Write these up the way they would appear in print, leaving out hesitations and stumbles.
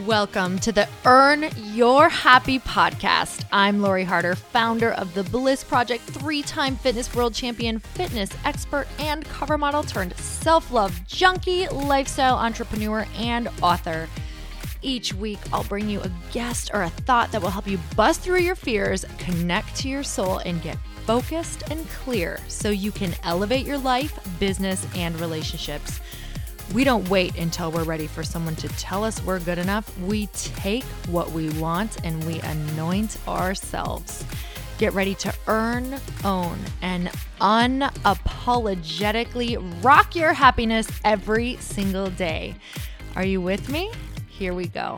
Welcome to the Earn Your Happy podcast. I'm Lori Harder, founder of the Bliss Project, three-time fitness world champion, fitness expert, and cover model turned self-love junkie, lifestyle entrepreneur, and author. Each week, I'll bring you a guest or a thought that will help you bust through your fears, connect to your soul, and get focused and clear so you can elevate your life, business, and relationships. We don't wait until we're ready for someone to tell us we're good enough. We take what we want and we anoint ourselves. Get ready to earn, own, and unapologetically rock your happiness every single day. Are you with me? Here we go.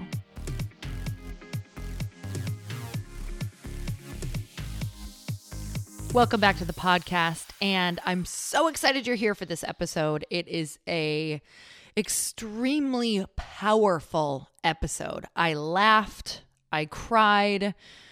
Welcome back to the podcast, and I'm so excited you're here for this episode. It is a extremely powerful episode. I laughed, I cried,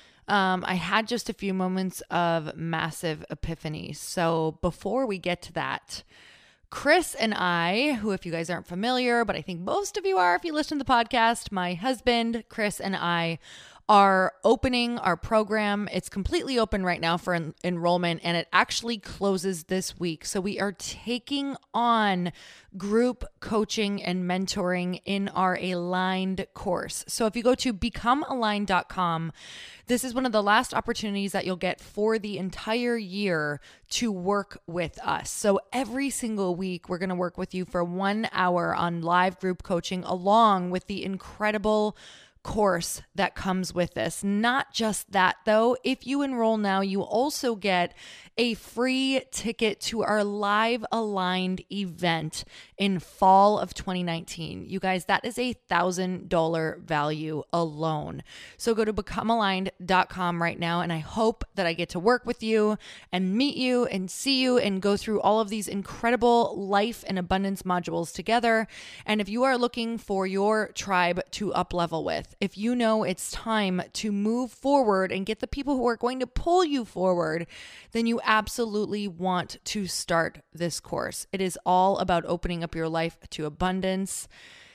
I had just a few moments of massive epiphany. So before we get to that, Chris and I, who if you guys aren't familiar, but I think most of you are if you listen to the podcast, my husband, Chris, and I are opening our program. It's completely open right now for enrollment, and it actually closes this week. So we are taking on group coaching and mentoring in our Aligned course. So if you go to becomealigned.com, this is one of the last opportunities that you'll get for the entire year to work with us. So every single week, we're going to work with you for 1 hour on live group coaching, along with the incredible course that comes with this. Not just that though, if you enroll now, you also get a free ticket to our live Aligned event in fall of 2019. You guys, that is $1,000 value alone. So go to becomealigned.com right now, and I hope that I get to work with you and meet you and see you and go through all of these incredible life and abundance modules together. And if you are looking for your tribe to up level with, if you know it's time to move forward and get the people who are going to pull you forward, then you absolutely want to start this course. It is all about opening up your life to abundance,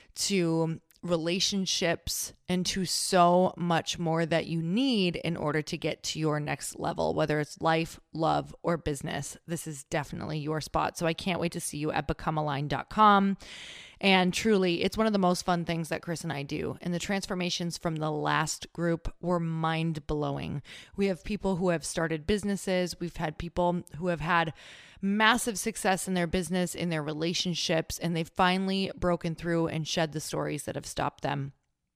to relationships, and to so much more that you need in order to get to your next level, whether it's life, love, or business. This is definitely your spot. So I can't wait to see you at becomealigned.com. And truly, it's one of the most fun things that Chris and I do. And the transformations from the last group were mind-blowing. We have people who have started businesses. We've had people who have had massive success in their business, in their relationships, and they've finally broken through and shed the stories that have stopped them.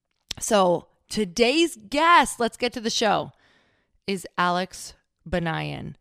So today's guest, let's get to the show, is Alex Banayan.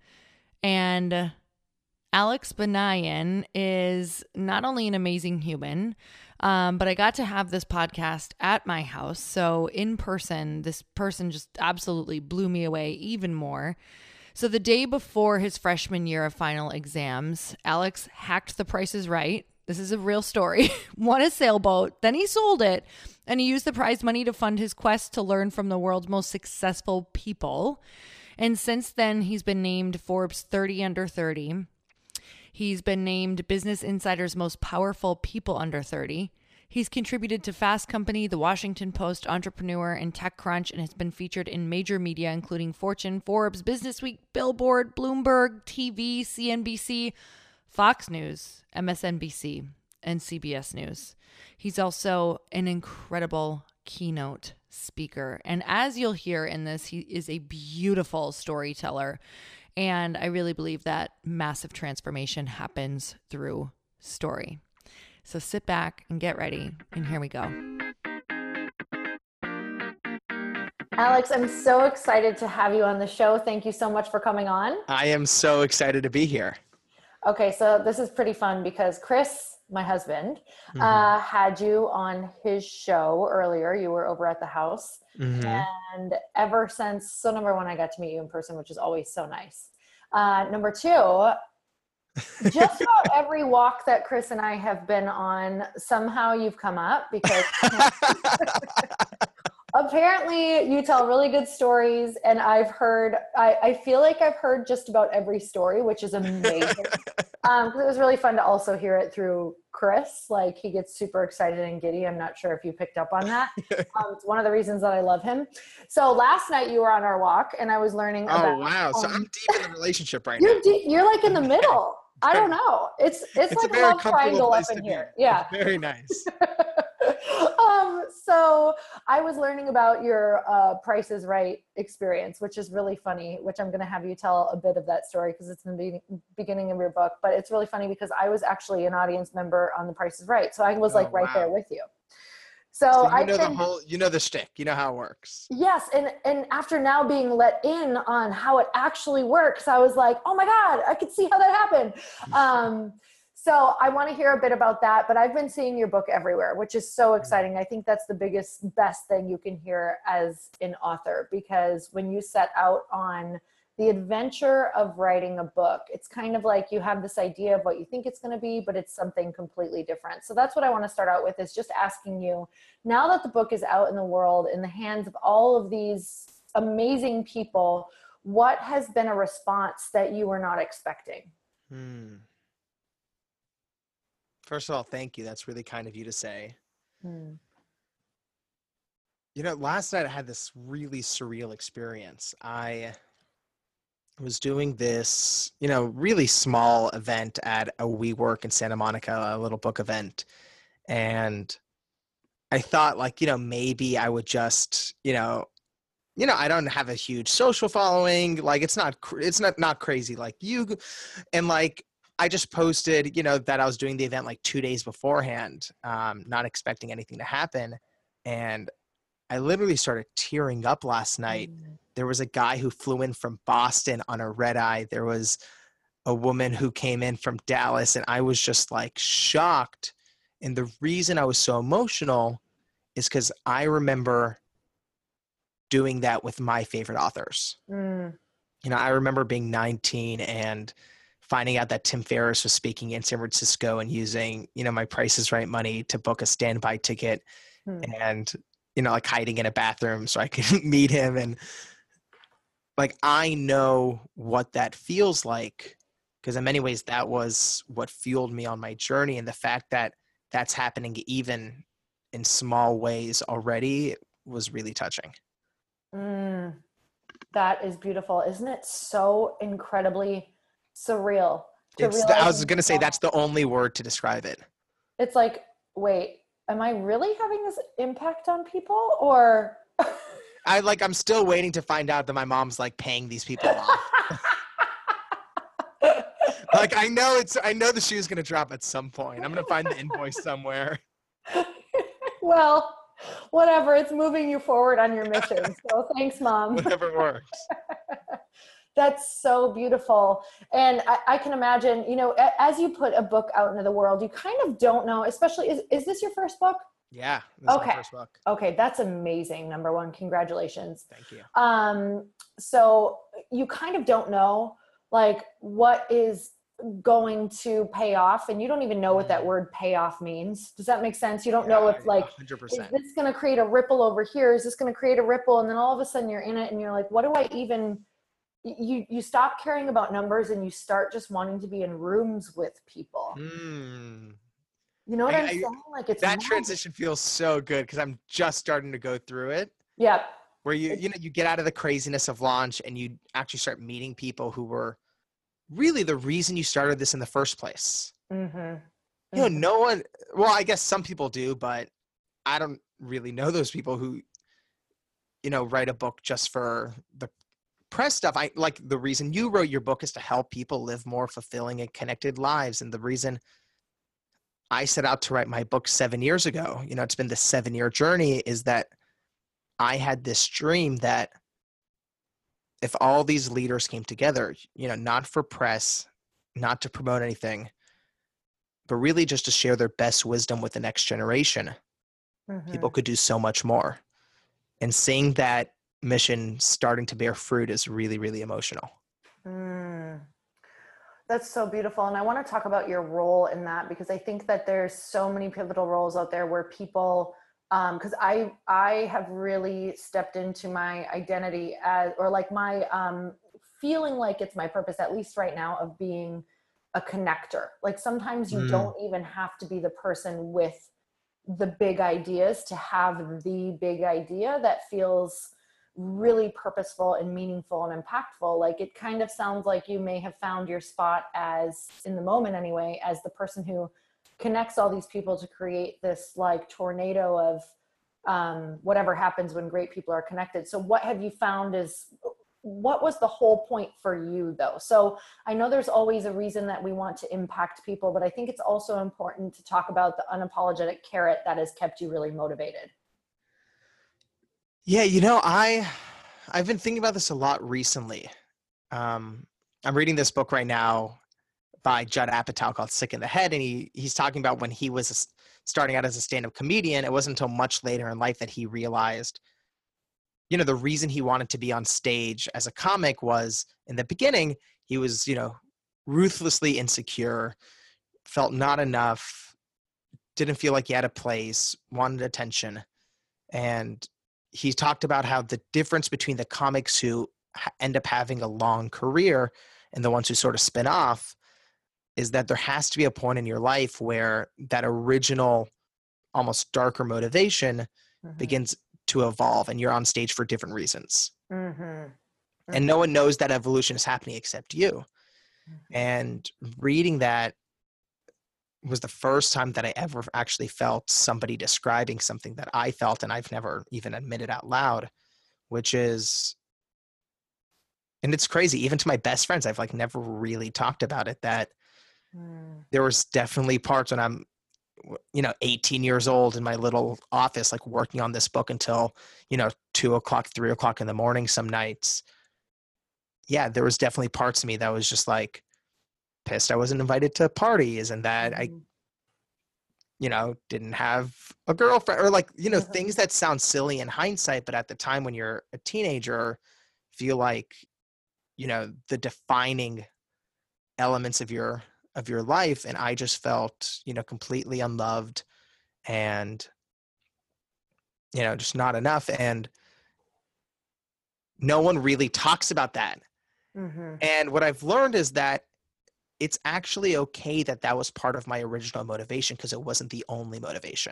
And Alex Banayan is not only an amazing human, but I got to have this podcast at my house. So in person, this person just absolutely blew me away even more. So the day before his freshman year of final exams, Alex hacked The Price is Right. This is a real story. Won a sailboat, then he sold it, and he used the prize money to fund his quest to learn from the world's most successful people. And since then, he's been named Forbes 30 Under 30. He's been named Business Insider's Most Powerful People Under 30. He's contributed to Fast Company, The Washington Post, Entrepreneur, and TechCrunch, and has been featured in major media, including Fortune, Forbes, Business Week, Billboard, Bloomberg, TV, CNBC, Fox News, MSNBC, and CBS News. He's also an incredible keynote speaker. And as you'll hear in this, he is a beautiful storyteller. And I really believe that massive transformation happens through story. So sit back and get ready, and here we go. Alex, I'm so excited to have you on the show. Thank you so much for coming on. I am so excited to be here. Okay, so this is pretty fun because Chris, my husband, had you on his show earlier. You were over at the house. And ever since, so number one, I got to meet you in person, which is always so nice. Number two, just about every walk that Chris and I have been on, somehow you've come up because apparently you tell really good stories. And I feel like I've heard just about every story, which is amazing. 'Cause it was really fun to also hear it through Chris. Like he gets super excited and giddy. I'm not sure if you picked up on that. It's one of the reasons that I love him. So last night you were on our walk and I was learning Oh, about, wow. So I'm deep in the relationship right you're, now. you're like in the Okay. middle. I don't know. It's It's a like a very love comfortable triangle up place in to be. here. Yeah. It's very nice. So I was learning about your Price is Right experience, which is really funny, which I'm going to have you tell a bit of that story because it's in the beginning of your book. But it's really funny because I was actually an audience member on The Price is Right. So I was like right there with you. So So I you know the shtick. You know how it works. yes, and after now being let in on how it actually works, I was like, oh my God, I could see how that happened. So I want to hear a bit about that, but I've been seeing your book everywhere, which is so exciting. I think that's the best thing you can hear as an author, because when you set out on the adventure of writing a book, it's kind of like you have this idea of what you think it's going to be, but it's something completely different. So that's what I want to start out with, is just asking you, now that the book is out in the world in the hands of all of these amazing people, what has been a response that you were not expecting? First of all, thank you. That's really kind of you to say. Hmm. You know, last night I had this really surreal experience. I was doing this, really small event at a WeWork in Santa Monica, a little book event. And I thought like, maybe I would just, I don't have a huge social following. Like it's not crazy like you. And like, I just posted, that I was doing the event like 2 days beforehand, not expecting anything to happen. And I literally started tearing up last night. There was a guy who flew in from Boston on a red eye. There was a woman who came in from Dallas, and I was just like shocked. And the reason I was so emotional is because I remember doing that with my favorite authors. I remember being 19 and finding out that Tim Ferriss was speaking in San Francisco and using, my Price is Right money to book a standby ticket and, like hiding in a bathroom so I could meet him. And like, I know what that feels like, because in many ways that was what fueled me on my journey. And the fact that that's happening even in small ways already was really touching. That is beautiful. Isn't it so incredibly surreal to realize? I was going to say that's the only word to describe it. It's like, wait, am I really having this impact on people? Or I'm still waiting to find out that my mom's like paying these people off. Like I know the shoe's going to drop at some point. I'm going to find the invoice somewhere. Well, whatever. It's moving you forward on your mission. So thanks, Mom. Whatever works. That's so beautiful. And I can imagine, as you put a book out into the world, you kind of don't know, especially, is this your first book? Yeah. This is my first book. Okay. That's amazing. Number one, congratulations. Thank you. So you kind of don't know like what is going to pay off, and you don't even know what that word payoff means. Does that make sense? You don't know if like 100%. is this going to create a ripple over here? Is this going to create a ripple? And then all of a sudden you're in it and you're like, what do I even, you stop caring about numbers and you start just wanting to be in rooms with people. You know what I'm saying? Like it's that transition feels so good because I'm just starting to go through it. Yeah. Where you get out of the craziness of launch and you actually start meeting people who were really the reason you started this in the first place. No one, well, I guess some people do, but I don't really know those people who, write a book just for the press stuff. I like the reason you wrote your book is to help people live more fulfilling and connected lives. And the reason I set out to write my book 7 years ago, it's been the 7-year journey, is that I had this dream that if all these leaders came together, not for press, not to promote anything, but really just to share their best wisdom with the next generation, people could do so much more. And seeing that mission starting to bear fruit is really, really emotional. That's so beautiful. And I want to talk about your role in that, because I think that there's so many pivotal roles out there where people, because I have really stepped into my identity as, or like my feeling like it's my purpose, at least right now, of being a connector. Like sometimes you don't even have to be the person with the big ideas to have the big idea that feels really purposeful and meaningful and impactful. Like it kind of sounds like you may have found your spot as, in the moment anyway, as the person who connects all these people to create this like tornado of whatever happens when great people are connected. So what have you found is, what was the whole point for you though? So I know there's always a reason that we want to impact people, but I think it's also important to talk about the unapologetic carrot that has kept you really motivated. Yeah, I've been thinking about this a lot recently. I'm reading this book right now by Judd Apatow called Sick in the Head, and he's talking about when he was starting out as a stand-up comedian. It wasn't until much later in life that he realized, the reason he wanted to be on stage as a comic was, in the beginning, he was, ruthlessly insecure, felt not enough, didn't feel like he had a place, wanted attention. And he talked about how the difference between the comics who end up having a long career and the ones who sort of spin off is that there has to be a point in your life where that original, almost darker motivation begins to evolve, and you're on stage for different reasons. And no one knows that evolution is happening except you. And reading that was the first time that I ever actually felt somebody describing something that I felt, and I've never even admitted out loud, which is, and it's crazy, even to my best friends, I've like never really talked about it, that there was definitely parts when I'm 18 years old in my little office, like working on this book until, 2 o'clock, 3 o'clock in the morning some nights. Yeah, there was definitely parts of me that was just like pissed I wasn't invited to parties, and that I, didn't have a girlfriend, or like, things that sound silly in hindsight, but at the time when you're a teenager, feel like, the defining elements of your life. And I just felt, completely unloved and, just not enough. And no one really talks about that. And what I've learned is that it's actually okay that that was part of my original motivation, because it wasn't the only motivation.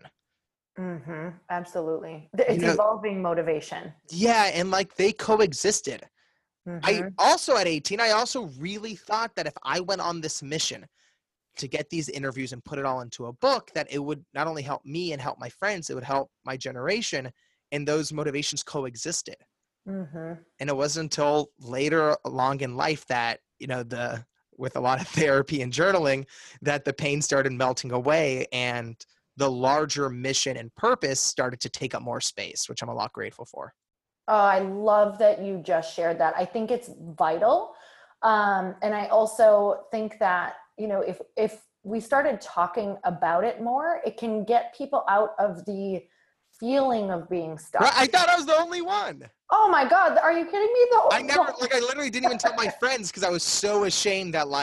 Absolutely. It's evolving motivation. Yeah. And like they coexisted. I also, at 18, I also really thought that if I went on this mission to get these interviews and put it all into a book, that it would not only help me and help my friends, it would help my generation, and those motivations coexisted. And it wasn't until later along in life that, with a lot of therapy and journaling, that the pain started melting away and the larger mission and purpose started to take up more space, which I'm a lot grateful for. Oh, I love that you just shared that. I think it's vital. And I also think that, if we started talking about it more, it can get people out of the feeling of being stuck. Right, I thought I was the only one. Oh my God. Are you kidding me? I literally didn't even tell my friends because I was so ashamed that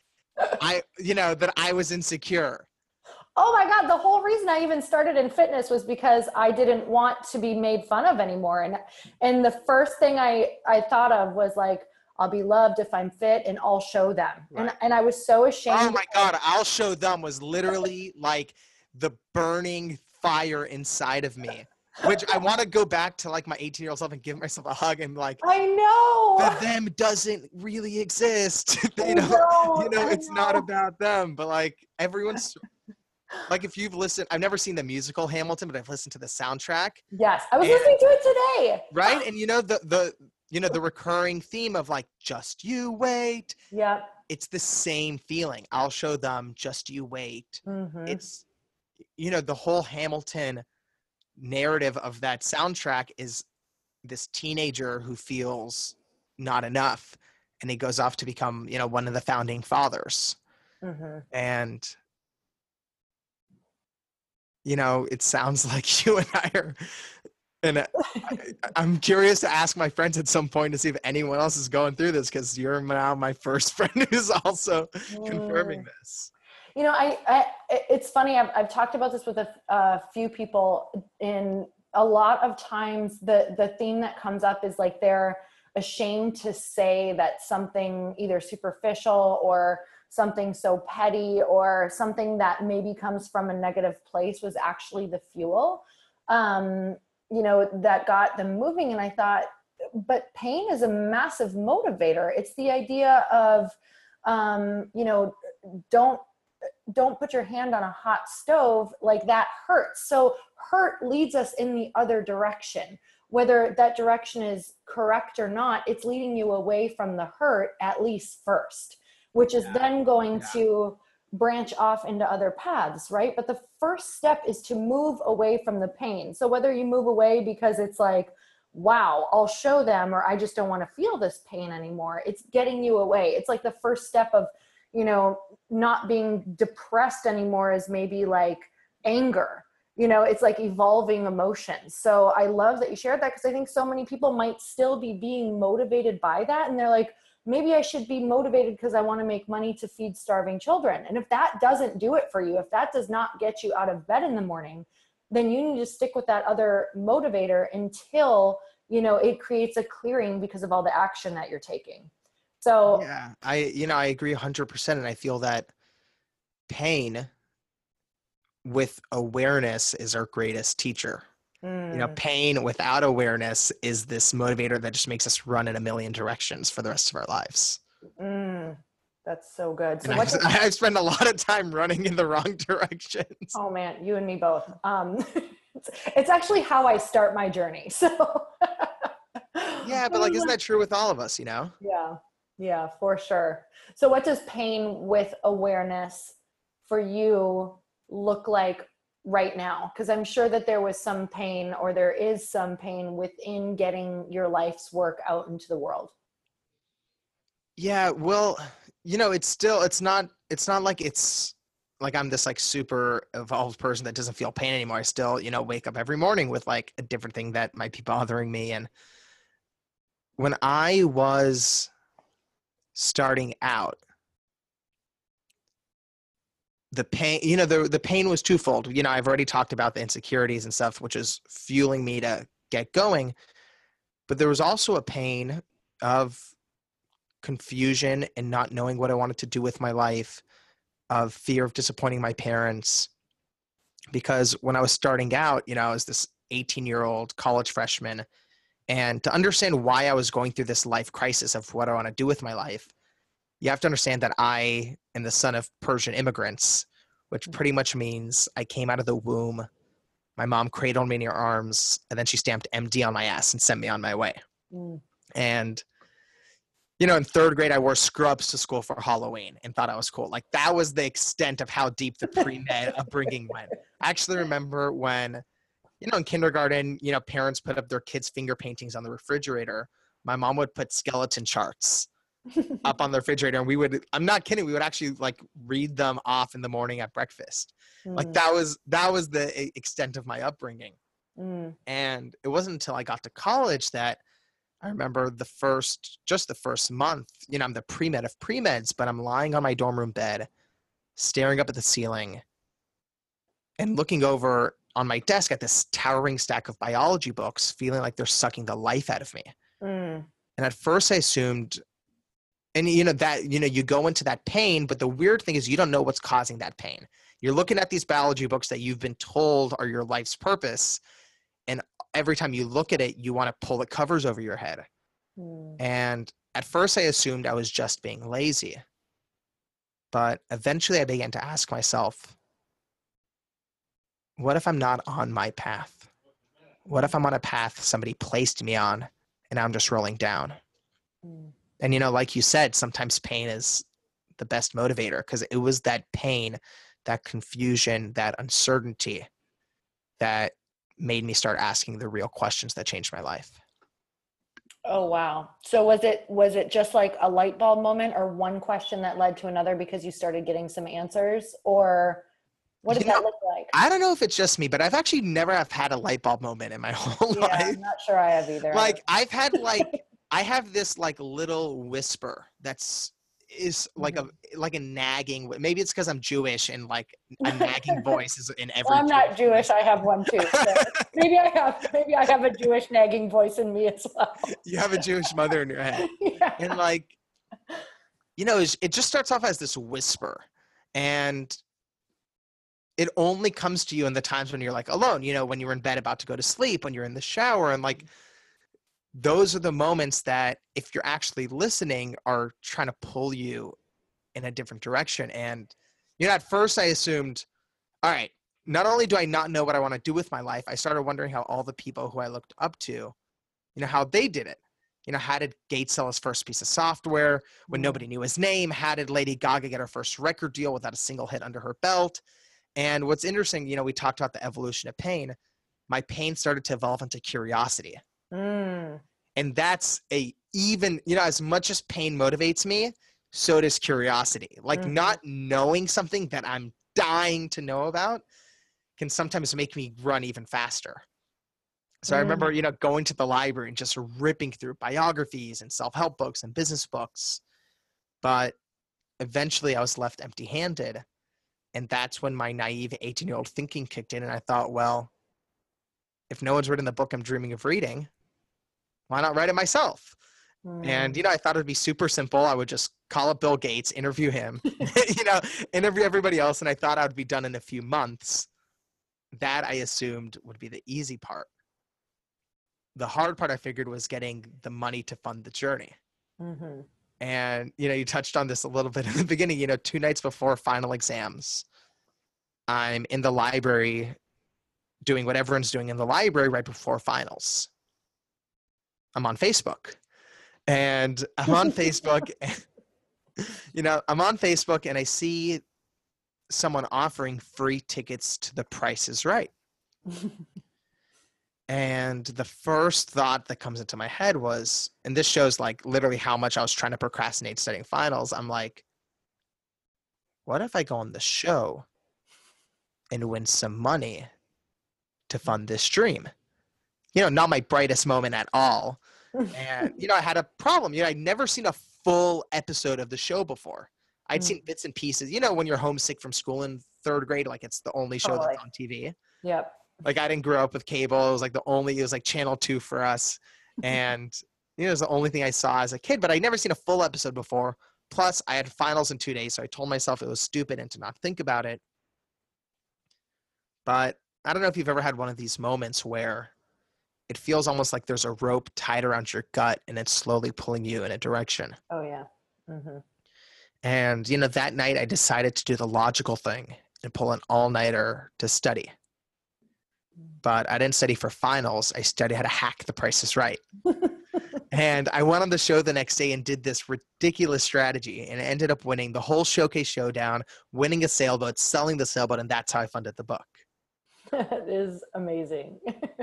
that I was insecure. Oh my God. The whole reason I even started in fitness was because I didn't want to be made fun of anymore. And the first thing I thought of was like, I'll be loved if I'm fit, and I'll show them. Right. And I was so ashamed. Oh my God. I'll show them was literally like the burning fire inside of me, which I want to go back to like my 18-year-old self and give myself a hug and like, I know the them doesn't really exist. It's not about them, but like everyone's like, if you've listened, I've never seen the musical Hamilton, but I've listened to the soundtrack. Yes. I was listening to it today. Right. And the recurring theme of like, just you wait. Yep. It's the same feeling. I'll show them, just you wait. It's, the whole Hamilton narrative of that soundtrack is this teenager who feels not enough, and he goes off to become, one of the founding fathers. And, it sounds like you and I are, and I'm curious to ask my friends at some point to see if anyone else is going through this, because you're now my first friend who's also confirming this. It's funny. I've talked about this with a few people. In a lot of times, the theme that comes up is like they're ashamed to say that something either superficial or something so petty or something that maybe comes from a negative place was actually the fuel, that got them moving. And I thought, but pain is a massive motivator. It's the idea of, don't put your hand on a hot stove, like that hurts. So hurt leads us in the other direction. Whether that direction is correct or not, it's leading you away from the hurt, at least first, which is then going to branch off into other paths, right? But the first step is to move away from the pain. So whether you move away because it's like, wow, I'll show them, or I just don't want to feel this pain anymore, it's getting you away. It's like the first step of, not being depressed anymore is maybe like anger. It's like evolving emotions. So I love that you shared that, because I think so many people might still be being motivated by that. And they're like, maybe I should be motivated because I want to make money to feed starving children. And if that doesn't do it for you, if that does not get you out of bed in the morning, then you need to stick with that other motivator until, it creates a clearing because of all the action that you're taking. So yeah, I agree 100%. And I feel that pain with awareness is our greatest teacher. Pain without awareness is this motivator that just makes us run in a million directions for the rest of our lives. That's so good. So I've spent a lot of time running in the wrong directions. Oh man, you and me both. It's actually how I start my journey. So yeah, but isn't that true with all of us, Yeah, for sure. So what does pain with awareness for you look like right now? Because I'm sure that there was some pain, or there is some pain within getting your life's work out into the world. Yeah, well, it's not like I'm this super evolved person that doesn't feel pain anymore. I still, wake up every morning with a different thing that might be bothering me. And when I was starting out, the pain, the pain was twofold. I've already talked about the insecurities and stuff, which is fueling me to get going. But there was also a pain of confusion and not knowing what I wanted to do with my life, of fear of disappointing my parents. Because when I was starting out, I was this 18-year-old college freshman. And to understand why I was going through this life crisis of what I want to do with my life, you have to understand that I am the son of Persian immigrants, which pretty much means I came out of the womb, my mom cradled me in her arms, and then she stamped MD on my ass and sent me on my way. And, in third grade, I wore scrubs to school for Halloween and thought I was cool. That was the extent of how deep the pre-med upbringing went. I actually remember when, in kindergarten, parents put up their kids' finger paintings on the refrigerator. My mom would put skeleton charts up on the refrigerator, and I'm not kidding, we would actually read them off in the morning at breakfast. That was the extent of my upbringing. And it wasn't until I got to college that I remember the first month, I'm the pre-med of pre-meds, but I'm lying on my dorm room bed, staring up at the ceiling and looking over on my desk at this towering stack of biology books, feeling like they're sucking the life out of me. And at first I assumed, and you go into that pain, but the weird thing is you don't know what's causing that pain. You're looking at these biology books that you've been told are your life's purpose. And every time you look at it, you want to pull the covers over your head. And at first I assumed I was just being lazy. But eventually I began to ask myself, what if I'm not on my path? What if I'm on a path somebody placed me on and I'm just rolling down? And, like you said, sometimes pain is the best motivator, because it was that pain, that confusion, that uncertainty that made me start asking the real questions that changed my life. Oh, wow. So was it just like a light bulb moment, or one question that led to another because you started getting some answers, or what did that look like? I don't know if it's just me, but I've actually never have had a light bulb moment in my whole life. I'm not sure I have either. I've had I have this little whisper is like a nagging, maybe it's because I'm Jewish and a nagging voice is in every. Well, I'm not Jewish. I have one too. So maybe I have a Jewish nagging voice in me as well. You have a Jewish mother in your head. Yeah. And it just starts off as this whisper, and it only comes to you in the times when you're like alone, when you're in bed about to go to sleep, when you're in the shower, and like those are the moments that, if you're actually listening, are trying to pull you in a different direction. And at first I assumed, all right, not only do I not know what I want to do with my life, I started wondering how all the people who I looked up to, how they did it. How did Gates sell his first piece of software when nobody knew his name? How did Lady Gaga get her first record deal without a single hit under her belt? And what's interesting, we talked about the evolution of pain. My pain started to evolve into curiosity. And that's as much as pain motivates me, so does curiosity. Like not knowing something that I'm dying to know about can sometimes make me run even faster. So I remember, going to the library and just ripping through biographies and self-help books and business books. But eventually I was left empty-handed. And that's when my naive 18-year-old thinking kicked in. And I thought, well, if no one's written the book I'm dreaming of reading, why not write it myself? And, I thought it'd be super simple. I would just call up Bill Gates, interview him, interview everybody else. And I thought I would be done in a few months. That I assumed would be the easy part. The hard part I figured was getting the money to fund the journey. And, you touched on this a little bit in the beginning, 2 nights before final exams, I'm in the library doing what everyone's doing in the library right before finals. I'm on Facebook. And I'm on Facebook, I'm on Facebook and I see someone offering free tickets to The Price is Right. And the first thought that comes into my head was, and this shows like literally how much I was trying to procrastinate studying finals. I'm like, what if I go on the show and win some money to fund this dream? Not my brightest moment at all. And, I had a problem. I'd never seen a full episode of the show before. I'd seen bits and pieces, when you're homesick from school in 3rd grade, like it's the only show that's on TV. Yep. Like I didn't grow up with cable. It was like it was like Channel 2 for us. And, it was the only thing I saw as a kid, but I'd never seen a full episode before. Plus I had finals in 2 days. So I told myself it was stupid and to not think about it. But I don't know if you've ever had one of these moments where it feels almost like there's a rope tied around your gut and it's slowly pulling you in a direction. Oh yeah. And, that night I decided to do the logical thing and pull an all-nighter to study. But I didn't study for finals. I studied how to hack The Price is Right. And I went on the show the next day and did this ridiculous strategy and ended up winning the whole showcase showdown, winning a sailboat, selling the sailboat, and that's how I funded the book. That is amazing.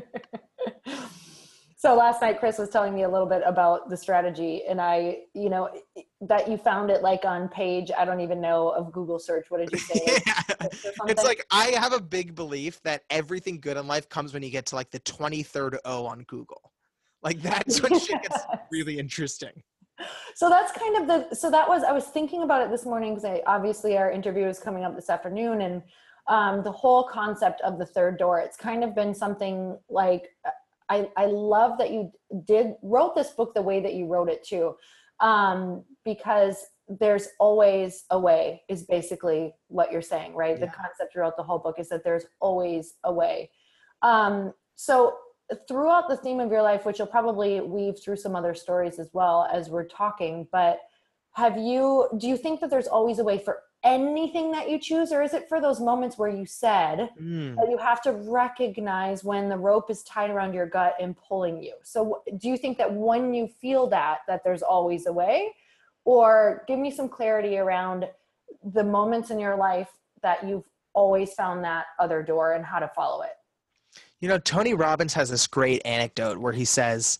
So last night, Chris was telling me a little bit about the strategy, and that you found it like on page, I don't even know, of Google search. What did you say? Yeah. It's like, I have a big belief that everything good in life comes when you get to like the 23rd O on Google. Like that's when shit gets really interesting. So that's kind of I was thinking about it this morning because obviously our interview is coming up this afternoon, and the whole concept of the third door, it's kind of been something like, I love that you wrote this book the way that you wrote it too, because there's always a way is basically what you're saying, right? Yeah. The concept throughout the whole book is that there's always a way. So throughout the theme of your life, which you'll probably weave through some other stories as well as we're talking, but do you think that there's always a way for anything that you choose, or is it for those moments where you said that you have to recognize when the rope is tied around your gut and pulling you? So do you think that when you feel that there's always a way? Or give me some clarity around the moments in your life that you've always found that other door and how to follow it. Tony Robbins has this great anecdote where he says,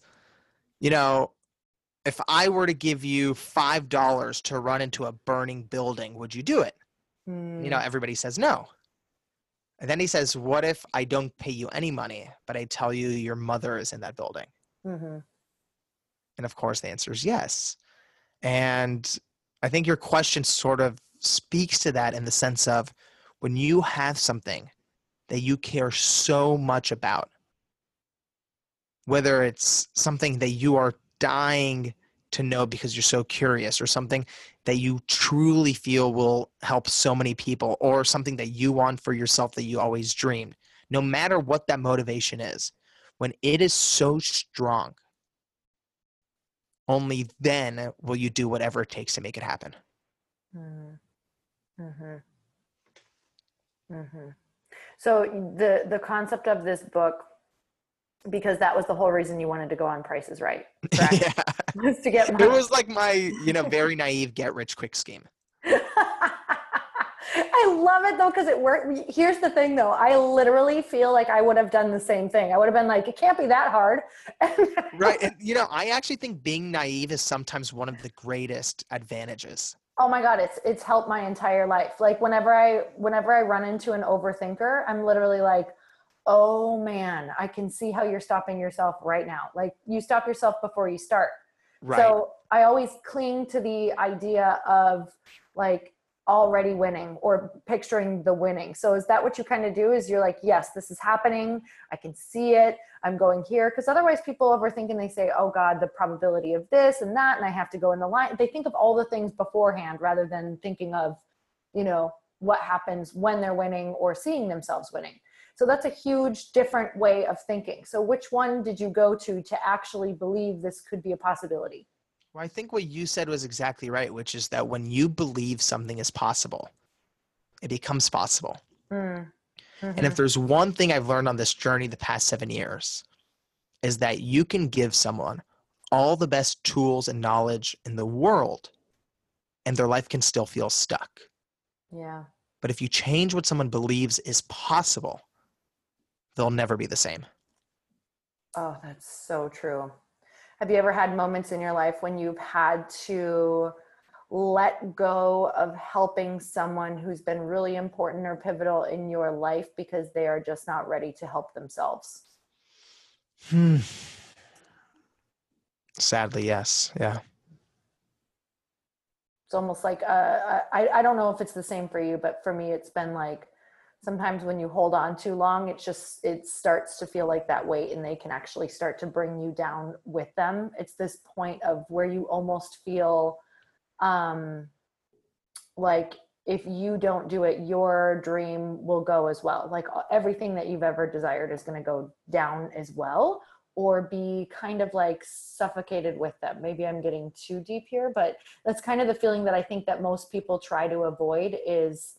if I were to give you $5 to run into a burning building, would you do it? Everybody says no. And then he says, what if I don't pay you any money, but I tell you your mother is in that building? And of course the answer is yes. And I think your question sort of speaks to that in the sense of when you have something that you care so much about, whether it's something that you are dying to know because you're so curious, or something that you truly feel will help so many people, or something that you want for yourself that you always dreamed, no matter what that motivation is, when it is so strong, only then will you do whatever it takes to make it happen. Mm-hmm. Mm-hmm. So the concept of this book, because that was the whole reason you wanted to go on Price is Right, correct? Yeah. Was to get money. It was like my, very naive get rich quick scheme. I love it though, because it worked. Here's the thing though. I literally feel like I would have done the same thing. I would have been like, it can't be that hard. Right. And, I actually think being naive is sometimes one of the greatest advantages. Oh my God, it's helped my entire life. Like whenever I run into an overthinker, I'm literally like, oh man, I can see how you're stopping yourself right now. Like you stop yourself before you start. Right. So I always cling to the idea of like already winning or picturing the winning. So is that what you kind of do? Is you're like, yes, this is happening. I can see it. I'm going here. Because otherwise people overthink and they say, oh God, the probability of this and that, and I have to go in the line. They think of all the things beforehand rather than thinking of, what happens when they're winning or seeing themselves winning. So that's a huge different way of thinking. So which one did you go to actually believe this could be a possibility? Well, I think what you said was exactly right, which is that when you believe something is possible, it becomes possible. Mm-hmm. And if there's one thing I've learned on this journey the past 7 years, is that you can give someone all the best tools and knowledge in the world, and their life can still feel stuck. Yeah. But if you change what someone believes is possible, they'll never be the same. Oh, that's so true. Have you ever had moments in your life when you've had to let go of helping someone who's been really important or pivotal in your life because they are just not ready to help themselves? Sadly, yes. Yeah. It's almost like, I don't know if it's the same for you, but for me, it's been like, sometimes when you hold on too long, it starts to feel like that weight, and they can actually start to bring you down with them. It's this point of where you almost feel like if you don't do it, your dream will go as well. Like everything that you've ever desired is going to go down as well, or be kind of like suffocated with them. Maybe I'm getting too deep here, but that's kind of the feeling that I think that most people try to avoid is,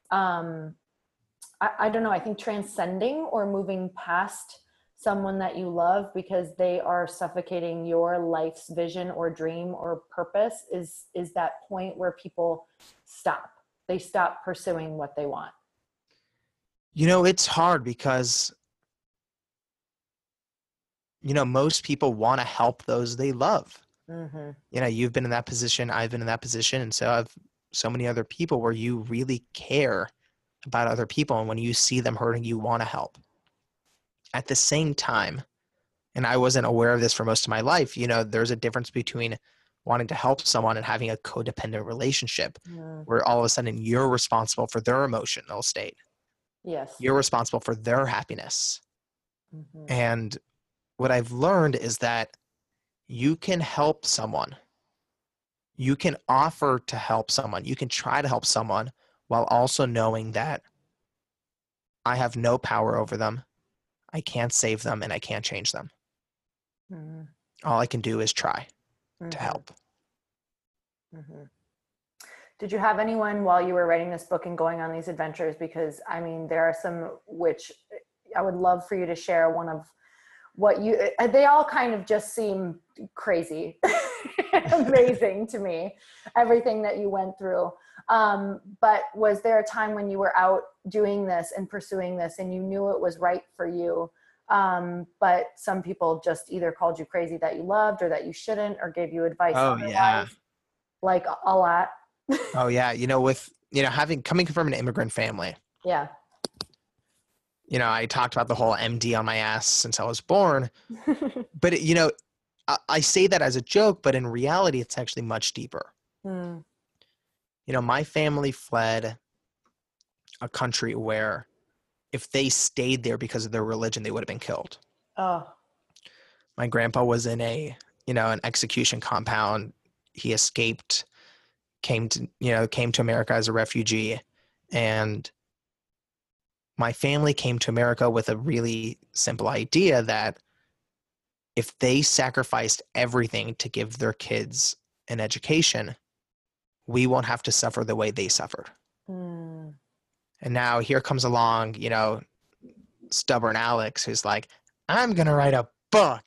I don't know, I think transcending or moving past someone that you love because they are suffocating your life's vision or dream or purpose is that point where people stop. They stop pursuing what they want. It's hard because, most people want to help those they love. Mm-hmm. You've been in that position. I've been in that position. And so I've so many other people where you really care about other people. And when you see them hurting, you want to help. At the same time, and I wasn't aware of this for most of my life, there's a difference between wanting to help someone and having a codependent relationship where all of a sudden you're responsible for their emotional state. Yes. You're responsible for their happiness. Mm-hmm. And what I've learned is that you can help someone. You can offer to help someone. You can try to help someone while also knowing that I have no power over them. I can't save them and I can't change them. Mm-hmm. All I can do is try Mm-hmm. to help. Mm-hmm. Did you have anyone while you were writing this book and going on these adventures? Because there are some which I would love for you to share. One of what they all kind of just seem crazy, amazing to me, everything that you went through. But was there a time when you were out doing this and pursuing this and you knew it was right for you? But some people just either called you crazy that you loved or that you shouldn't, or gave you advice. Oh, otherwise, yeah. Like a lot. Oh, yeah. Coming from an immigrant family. Yeah. I talked about the whole MD on my ass since I was born. But, I say that as a joke, but in reality, it's actually much deeper. Mm. My family fled a country where if they stayed there because of their religion, they would have been killed. Oh. My grandpa was in an execution compound. He escaped came to America as a refugee, and my family came to America with a really simple idea that if they sacrificed everything to give their kids an education, we won't have to suffer the way they suffered. Mm. And now here comes along, stubborn Alex, who's like, I'm going to write a book.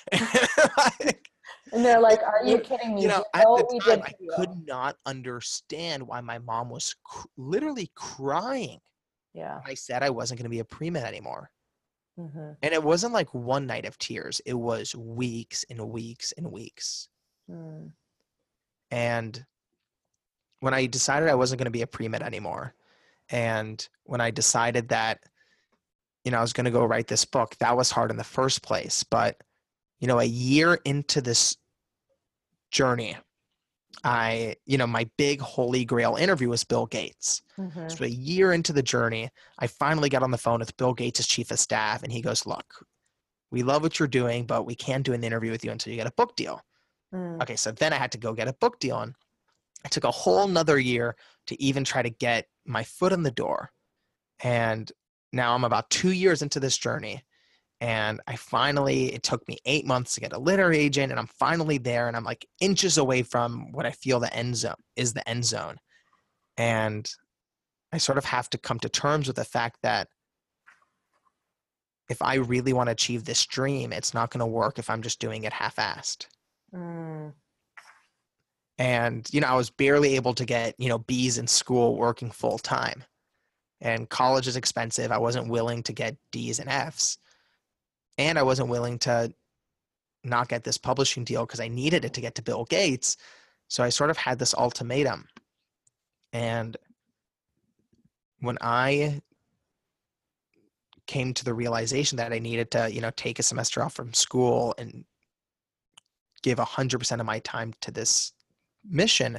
And they're like, are you kidding me? At the time, I could not understand why my mom was literally crying. Yeah. I said I wasn't going to be a pre-med anymore. Mm-hmm. And it wasn't like one night of tears. It was weeks and weeks and weeks. Mm. And when I decided I wasn't going to be a pre-med anymore, and when I decided that, I was going to go write this book, that was hard in the first place. But, a year into this journey, my big holy grail interview was Bill Gates. Mm-hmm. So a year into the journey, I finally got on the phone with Bill Gates' chief of staff, and he goes, look, we love what you're doing, but we can't do an interview with you until you get a book deal. Mm. Okay, so then I had to go get a book deal, and it took a whole nother year to even try to get my foot in the door. And now I'm about 2 years into this journey, and it took me 8 months to get a literary agent, and I'm finally there, and I'm like inches away from what I feel the end zone. And I sort of have to come to terms with the fact that if I really want to achieve this dream, it's not going to work if I'm just doing it half-assed. Mm. And, I was barely able to get, B's in school working full time. And college is expensive. I wasn't willing to get D's and F's. And I wasn't willing to not get this publishing deal because I needed it to get to Bill Gates. So I sort of had this ultimatum. And when I came to the realization that I needed to, take a semester off from school and give 100% of my time to this mission,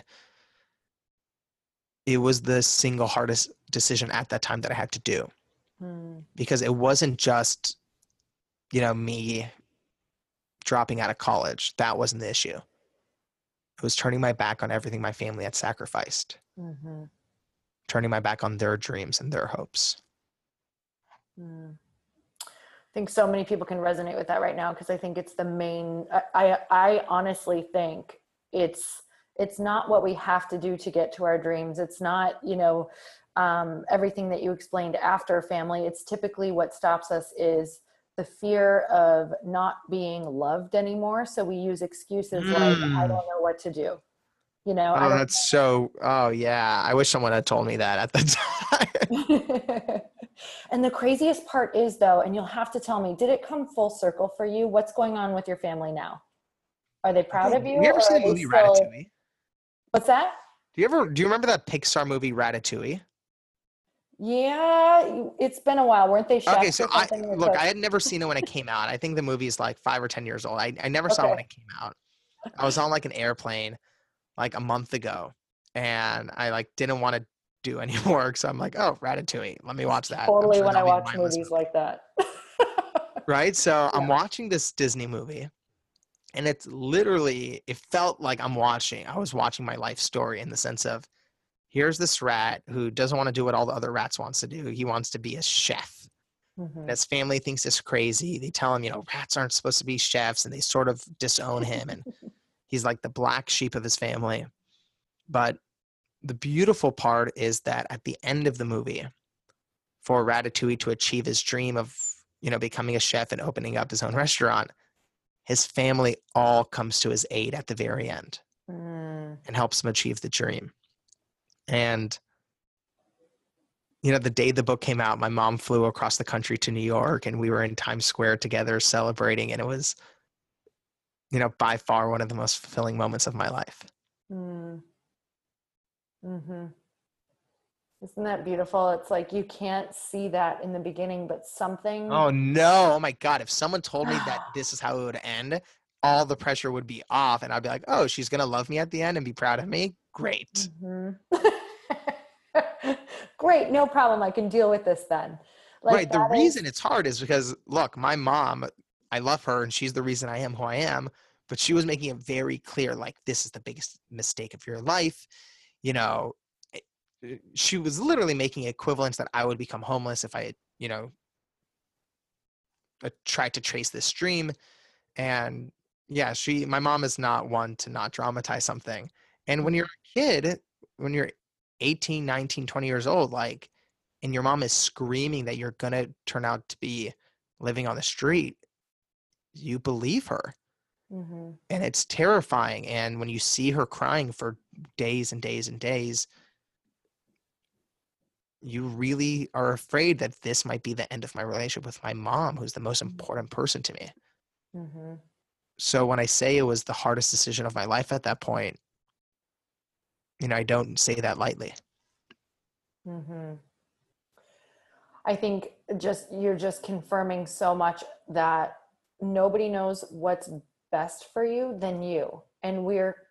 it was the single hardest decision at that time that I had to do. Because it wasn't just, me dropping out of college. That wasn't the issue. It was turning my back on everything my family had sacrificed. Mm-hmm. Turning my back on their dreams and their hopes. I think so many people can resonate with that right now, because I think it's the main, I honestly think it's not what we have to do to get to our dreams. It's not, everything that you explained after family. It's typically what stops us is the fear of not being loved anymore. So we use excuses like, I don't know what to do. Oh yeah. I wish someone had told me that at the time. And the craziest part is though, and you'll have to tell me, did it come full circle for you? What's going on with your family now? Are they proud of you? Have you ever seen the movie Ratatouille? What's that? Do you remember that Pixar movie Ratatouille? Yeah, it's been a while. Weren't they chefs? Okay, so I Look, had never seen it when it came out. I think the movie is like 5 or 10 years old. I never saw it when it came out. I was on like an airplane like a month ago, and I didn't want to do any work, so I'm like, oh, Ratatouille, let me watch that. Totally, when I watch movies like that. Right? So I'm watching this Disney movie, and it felt like I was watching my life story, in the sense of, here's this rat who doesn't want to do what all the other rats wants to do. He wants to be a chef. Mm-hmm. His family thinks it's crazy. They tell him, rats aren't supposed to be chefs, and they sort of disown him, and he's like the black sheep of his family. But the beautiful part is that at the end of the movie, for Ratatouille to achieve his dream of, becoming a chef and opening up his own restaurant, his family all comes to his aid at the very end and helps him achieve the dream. And, the day the book came out, my mom flew across the country to New York, and we were in Times Square together celebrating. And it was, by far one of the most fulfilling moments of my life. Mm-hmm. Isn't that beautiful? It's like you can't see that in the beginning, but something. Oh, no. Oh, my God. If someone told me that this is how it would end, all the pressure would be off. And I'd be like, oh, she's going to love me at the end and be proud of me? Great. Mm-hmm. Great. No problem. I can deal with this then. Right. The reason it's hard is because, look, my mom, I love her, and she's the reason I am who I am. But she was making it very clear, like, this is the biggest mistake of your life. you know, she was literally making equivalents that I would become homeless if I, tried to trace this dream. And yeah, my mom is not one to not dramatize something. And when you're a kid, when you're 18, 19, 20 years old, like, and your mom is screaming that you're going to turn out to be living on the street, you believe her. Mm-hmm. And it's terrifying. And when you see her crying for days and days and days, you really are afraid that this might be the end of my relationship with my mom, who's the most important person to me. Mm-hmm. So when I say it was the hardest decision of my life at that point, I don't say that lightly. Mm-hmm. I think you're just confirming so much that nobody knows what's best for you than you. And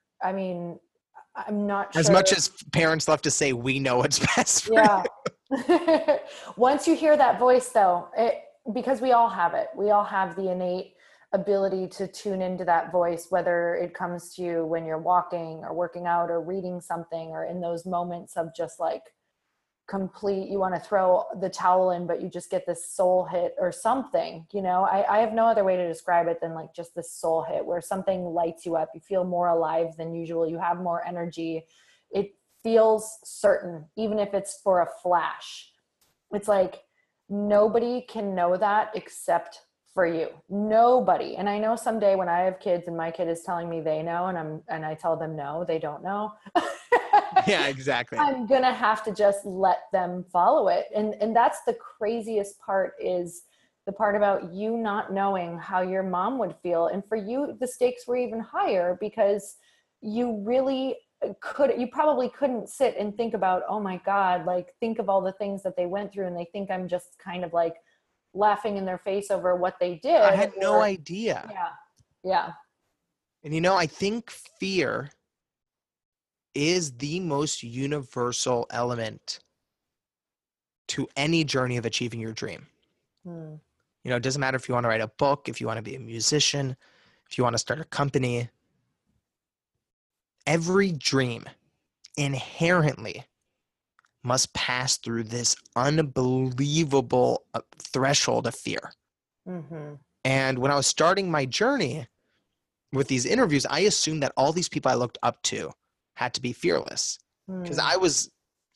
I'm not sure. As much as parents love to say, we know what's best for you. Once you hear that voice though, because we all have it. We all have the innate ability to tune into that voice, whether it comes to you when you're walking or working out or reading something, or in those moments of just like complete, you want to throw the towel in, but you just get this soul hit or something, I have no other way to describe it than like just this soul hit where something lights you up. You feel more alive than usual. You have more energy. It feels certain, even if it's for a flash. It's like nobody can know that except for you. Nobody. And I know someday when I have kids and my kid is telling me they know, and I tell them no, they don't know. Yeah, exactly. I'm going to have to just let them follow it. And that's the craziest part, is the part about you not knowing how your mom would feel. And for you, the stakes were even higher because you probably couldn't sit and think about, oh my God, like think of all the things that they went through and they think I'm just kind of like laughing in their face over what they did. I had no idea. Yeah. Yeah. And I think fear is the most universal element to any journey of achieving your dream. It doesn't matter if you want to write a book, if you want to be a musician, if you want to start a company. Every dream inherently must pass through this unbelievable threshold of fear. Mm-hmm. And when I was starting my journey with these interviews, I assumed that all these people I looked up to had to be fearless. Because I was,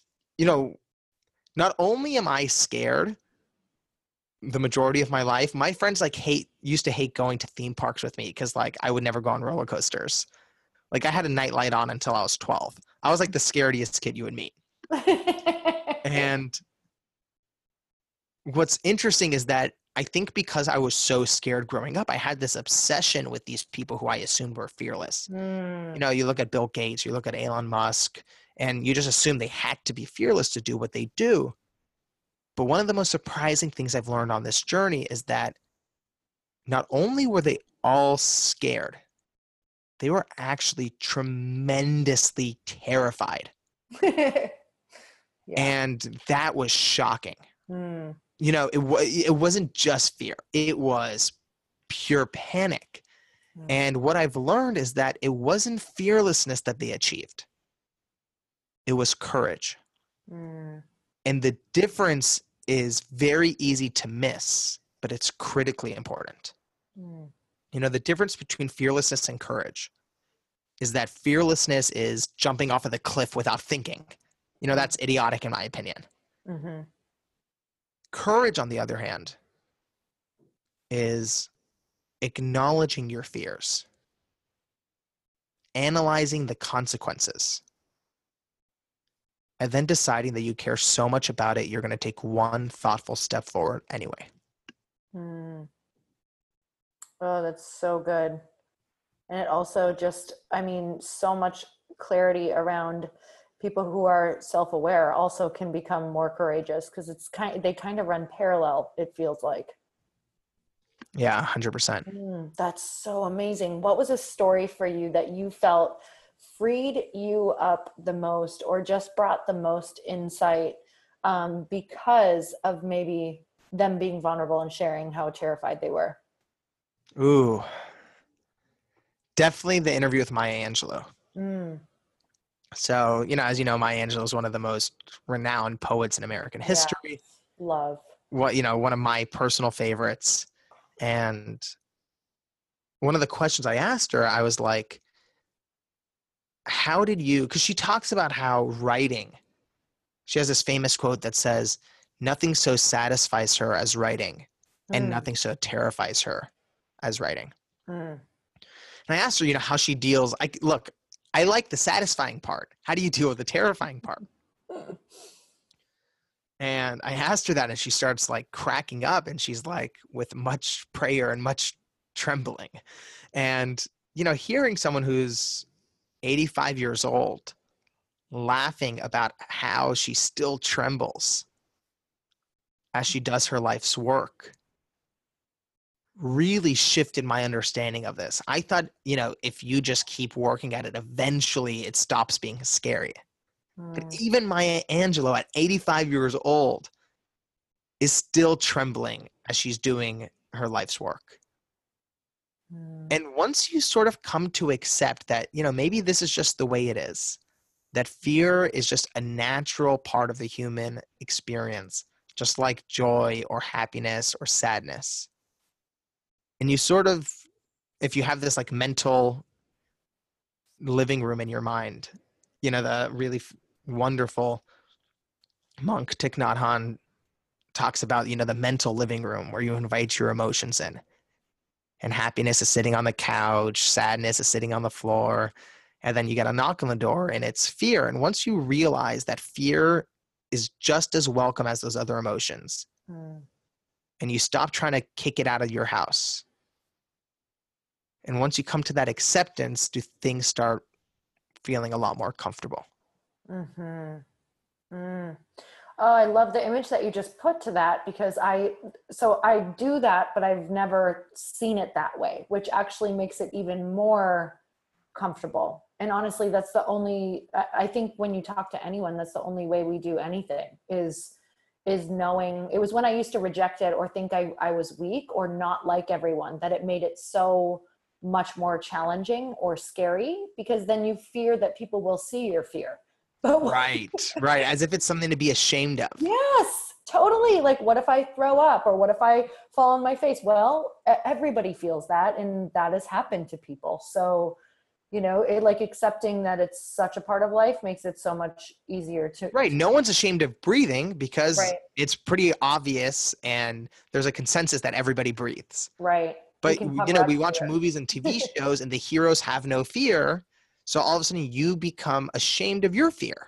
not only am I scared the majority of my life, my friends used to hate going to theme parks with me because I would never go on roller coasters. I had a nightlight on until I was 12. I was the scariest kid you would meet. And what's interesting is that I think because I was so scared growing up, I had this obsession with these people who I assumed were fearless. You look at Bill Gates, you look at Elon Musk, and you just assume they had to be fearless to do what they do. But one of the most surprising things I've learned on this journey is that not only were they all scared, they were actually tremendously terrified. Yeah. And that was shocking. It wasn't just fear. It was pure panic. And what I've learned is that it wasn't fearlessness that they achieved. It was courage. And the difference is very easy to miss, but it's critically important. The difference between fearlessness and courage is that fearlessness is jumping off of the cliff without thinking. That's idiotic in my opinion. Mm-hmm. Courage, on the other hand, is acknowledging your fears, analyzing the consequences, and then deciding that you care so much about it, you're going to take one thoughtful step forward anyway. Oh, that's so good. And it also just, so much clarity around people who are self-aware also can become more courageous, because they kind of run parallel, it feels like. Yeah, 100%. That's so amazing. What was a story for you that you felt freed you up the most, or just brought the most insight because of maybe them being vulnerable and sharing how terrified they were? Ooh, definitely the interview with Maya Angelou. So, as you know, Maya Angelou is one of the most renowned poets in American Yeah. history. Love. One of my personal favorites. And one of the questions I asked her, I was like, how did you, because she talks about how writing, she has this famous quote that says, nothing so satisfies her as writing, and Mm, nothing so terrifies her as writing. mm. And I asked her, how she deals. Look, I like the satisfying part. How do you deal with the terrifying part? And I asked her that, and she starts like cracking up, and she's like, with much prayer and much trembling. And, hearing someone who's 85 years old laughing about how she still trembles as she does her life's work really shifted my understanding of this. I thought, if you just keep working at it, eventually it stops being scary. But even Maya Angelou at 85 years old is still trembling as she's doing her life's work. And once you sort of come to accept that, maybe this is just the way it is, that fear is just a natural part of the human experience, just like joy or happiness or sadness. And you sort of, if you have this like mental living room in your mind, the really wonderful monk Thich Nhat Hanh talks about, the mental living room where you invite your emotions in. And happiness is sitting on the couch, sadness is sitting on the floor, and then you get a knock on the door and it's fear. And once you realize that fear is just as welcome as those other emotions, and you stop trying to kick it out of your house, and once you come to that acceptance, do things start feeling a lot more comfortable. Oh, I love the image that you just put to that, because I do that, but I've never seen it that way, which actually makes it even more comfortable. And honestly, that's the only, I think when you talk to anyone, that's the only way we do anything is knowing. It was when I used to reject it or think I was weak or not like everyone, that it made it so much more challenging or scary, because then you fear that people will see your fear. Right. As if it's something to be ashamed of. Yes, totally. Like, what if I throw up, or what if I fall on my face? Well, everybody feels that, and that has happened to people. So, it, like, accepting that it's such a part of life makes it so much easier to. Right. No one's ashamed of breathing because Right. It's pretty obvious, and there's a consensus that everybody breathes. Right. But, we watch movies and TV shows and the heroes have no fear. So all of a sudden you become ashamed of your fear.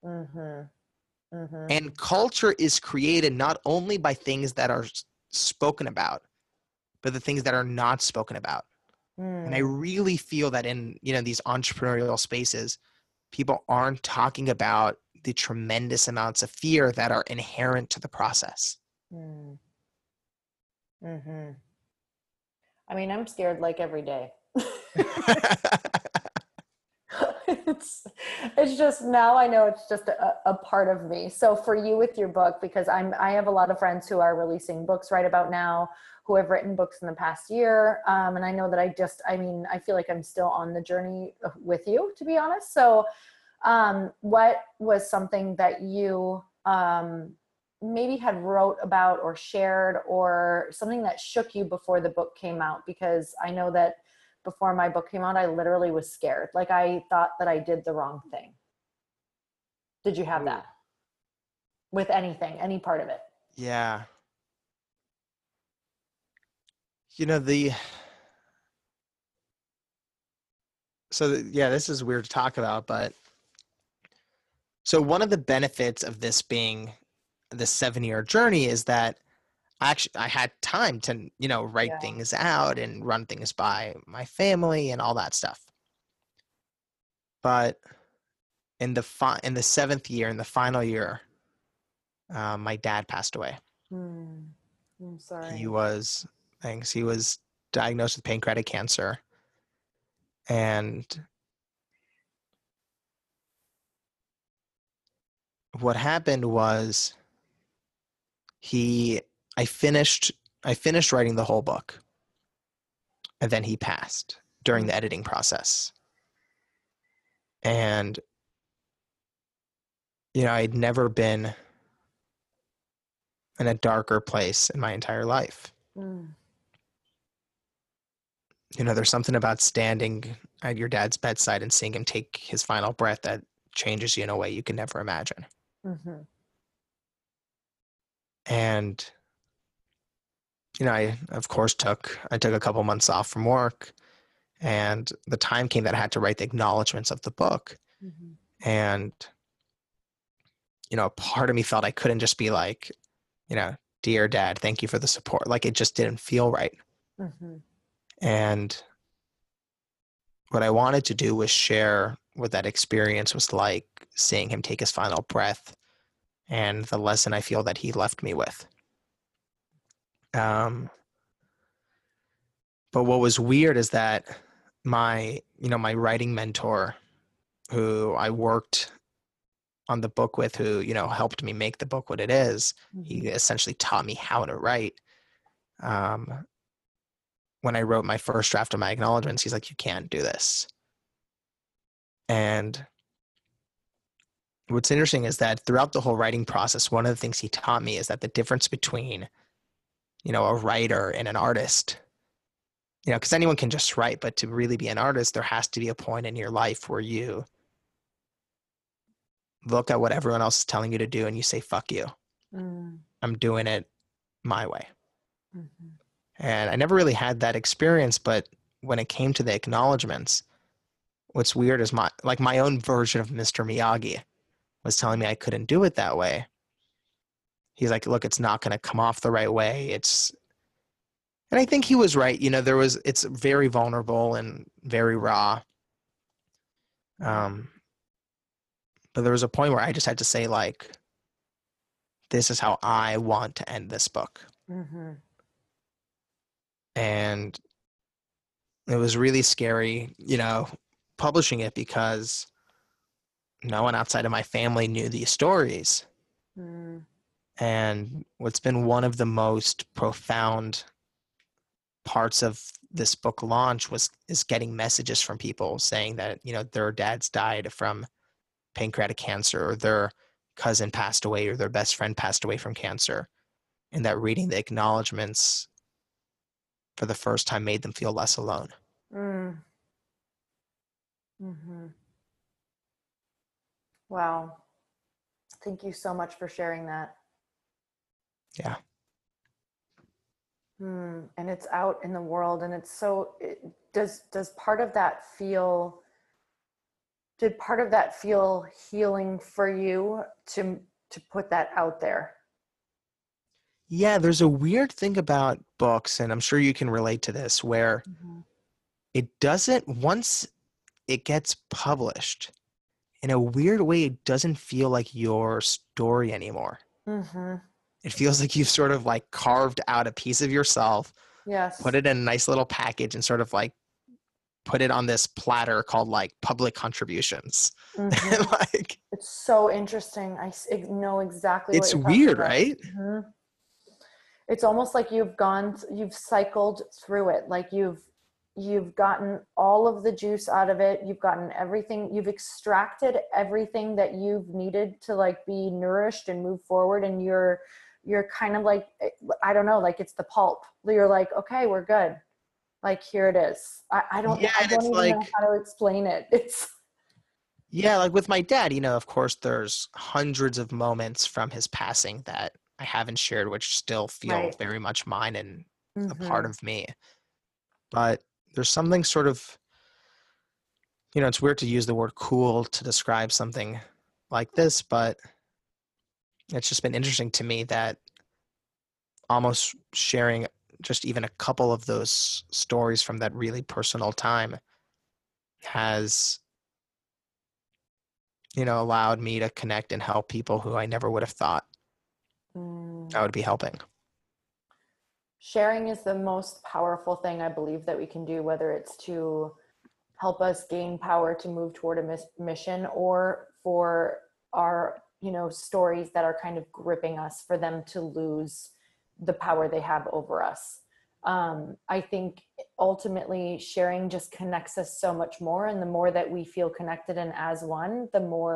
And culture is created not only by things that are spoken about, but the things that are not spoken about. And I really feel that in, these entrepreneurial spaces, people aren't talking about the tremendous amounts of fear that are inherent to the process. I mean, I'm scared like every day. It's just, now I know it's just a part of me. So for you with your book, because I have a lot of friends who are releasing books right about now, who have written books in the past year. And I know that I feel like I'm still on the journey with you, to be honest. So what was something that you maybe had wrote about or shared, or something that shook you before the book came out? Because I know that before my book came out, I literally was scared. Like, I thought that I did the wrong thing. Did you have that with anything, any part of it? Yeah. This is weird to talk about, but so one of the benefits of this being the 7-year journey is that I had time to, write things out and run things by my family and all that stuff. But in the 7th year, in the final year, my dad passed away. I'm sorry. He was diagnosed with pancreatic cancer. And what happened was I finished writing the whole book, and then he passed during the editing process. And I'd never been in a darker place in my entire life. Mm. There's something about standing at your dad's bedside and seeing him take his final breath that changes you in a way you can never imagine. Mm-hmm. And, I of course took a couple months off from work, and the time came that I had to write the acknowledgments of the book. Mm-hmm. And, part of me felt I couldn't just be like, dear dad, thank you for the support. Like, it just didn't feel right. Mm-hmm. And what I wanted to do was share what that experience was like, seeing him take his final breath and the lesson I feel that he left me with. But what was weird is that my writing mentor, who I worked on the book with, who, helped me make the book what it is, he essentially taught me how to write. When I wrote my first draft of my acknowledgments, he's like, you can't do this. And what's interesting is that throughout the whole writing process, one of the things he taught me is that the difference between, a writer and an artist, because anyone can just write, but to really be an artist, there has to be a point in your life where you look at what everyone else is telling you to do and you say, fuck you. I'm doing it my way. Mm-hmm. And I never really had that experience, but when it came to the acknowledgments, what's weird is my own version of Mr. Miyagi was telling me I couldn't do it that way. He's like, look, it's not going to come off the right way. And I think he was right. It's very vulnerable and very raw. But there was a point where I just had to say, like, this is how I want to end this book. Mm-hmm. And it was really scary, publishing it, because no one outside of my family knew these stories. Mm. And what's been one of the most profound parts of this book launch is getting messages from people saying that, their dads died from pancreatic cancer, or their cousin passed away, or their best friend passed away from cancer. And that reading the acknowledgments for the first time made them feel less alone. Mm. Mm-hmm. Wow. Thank you so much for sharing that. Yeah. And it's out in the world, and it's so, does part of that feel, did part of that feel healing for you to put that out there? Yeah, there's a weird thing about books, and I'm sure you can relate to this, where it doesn't, once it gets published, in a weird way, it doesn't feel like your story anymore. Mm-hmm. It feels like you've sort of like carved out a piece of yourself, Yes. put it in a nice little package, and sort of like put it on this platter called like public contributions. Mm-hmm. And like, it's so interesting. I know exactly what it's you're talking weird, about. right? Mm-hmm. It's almost like you've cycled through it. Like you've gotten all of the juice out of it. You've gotten everything. You've extracted everything that you've needed to like be nourished and move forward. And you're kind of like, I don't know, like it's the pulp. You're like, okay, we're good. Like, here it is. I don't even know how to explain it. Yeah, like with my dad, of course there's hundreds of moments from his passing that I haven't shared, which still feel Right. very much mine and a Mm-hmm. part of me. But there's something sort of, it's weird to use the word cool to describe something like this, but it's just been interesting to me that almost sharing just even a couple of those stories from that really personal time has, allowed me to connect and help people who I never would have thought I would be helping. Sharing is the most powerful thing I believe that we can do, whether it's to help us gain power to move toward a mission, or for our, stories that are kind of gripping us, for them to lose the power they have over us. I think ultimately sharing just connects us so much more. And the more that we feel connected and as one, the more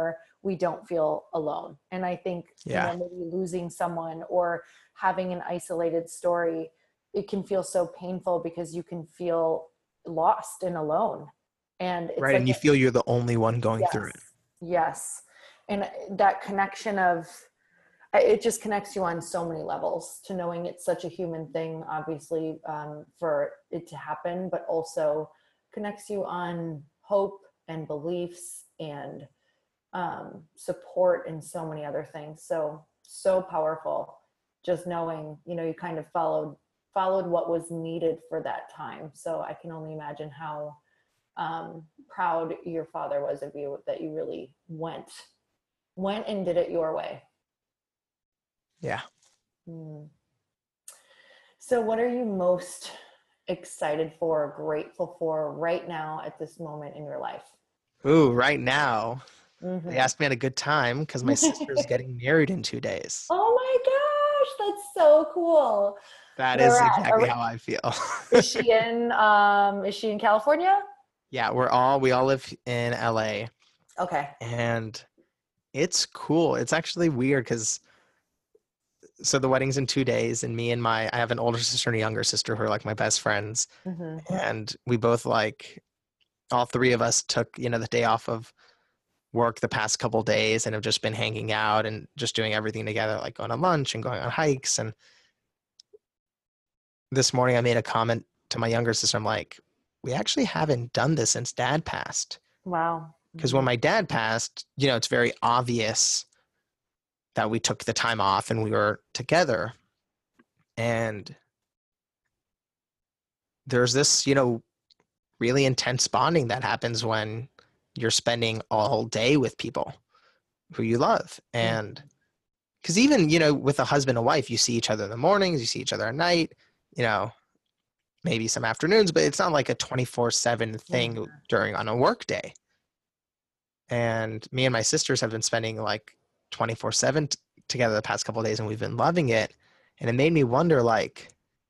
we don't feel alone. And I think, Yeah. maybe losing someone or having an isolated story, it can feel so painful because you can feel lost and alone. And it's Right. like, And you feel you're the only one going through yes, it. yes. And that connection of, it just connects you on so many levels to knowing it's such a human thing, obviously, for it to happen, but also connects you on hope and beliefs and support and so many other things. So powerful. Just knowing, you kind of followed what was needed for that time. So I can only imagine how proud your father was of you, that you really went and did it your way. Yeah. Hmm. So what are you most excited for, grateful for right now at this moment in your life? Ooh, right now, they Mm-hmm. asked me at a good time because my sister's getting married in 2 days. Oh my gosh, that's so cool. That Where is at? exactly how I feel. Is she in California? Yeah, we all live in LA, Okay. and it's cool. It's actually weird because so the wedding's in 2 days, and I have an older sister and a younger sister who are like my best friends, Mm-hmm. and we both all three of us took the day off of work the past couple days and have just been hanging out and just doing everything together, like going to lunch and going on hikes. And this morning I made a comment to my younger sister. I'm like, we actually haven't done this since dad passed. Wow. Because Mm-hmm. when my dad passed, it's very obvious that we took the time off and we were together. And there's this, really intense bonding that happens when you're spending all day with people who you love. And because even, with a husband and wife, you see each other in the mornings, you see each other at night, maybe some afternoons, but it's not like a 24/7 thing on a work day. And me and my sisters have been spending like 24/7 together the past couple of days, and we've been loving it. And it made me wonder, like,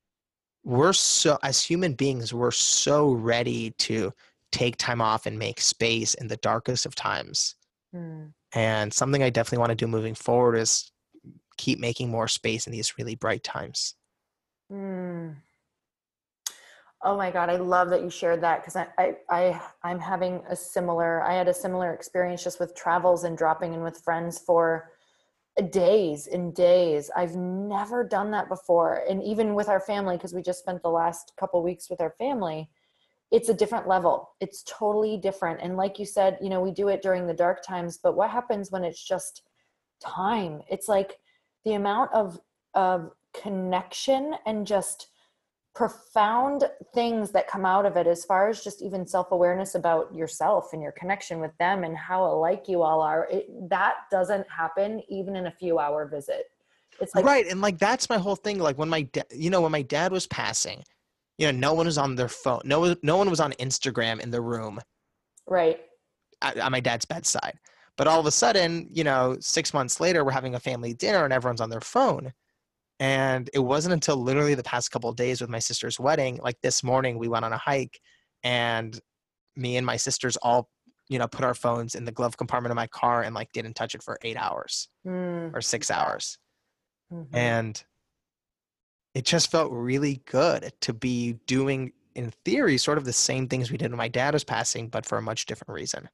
as human beings, we're so ready to take time off and make space in the darkest of times. Mm. And something I definitely want to do moving forward is keep making more space in these really bright times. Mm. Oh my God, I love that you shared that, because I'm having I had a similar experience just with travels and dropping in with friends for days and days. I've never done that before. And even with our family, because we just spent the last couple weeks with our family, it's a different level. It's totally different. And like you said, we do it during the dark times, but what happens when it's just time? It's like the amount of connection and just profound things that come out of it, as far as just even self-awareness about yourself and your connection with them and how alike you all are. That doesn't happen even in a few hour visit. It's like, Right. And like, that's my whole thing. Like when when my dad was passing, no one was on their phone. No one was on Instagram in the room right. at my dad's bedside. But all of a sudden, 6 months later, we're having a family dinner and everyone's on their phone. And it wasn't until literally the past couple of days with my sister's wedding, like this morning, we went on a hike, and me and my sisters all, put our phones in the glove compartment of my car and like didn't touch it for 8 hours or 6 hours. Mm-hmm. And it just felt really good to be doing, in theory, sort of the same things we did when my dad was passing, but for a much different reason.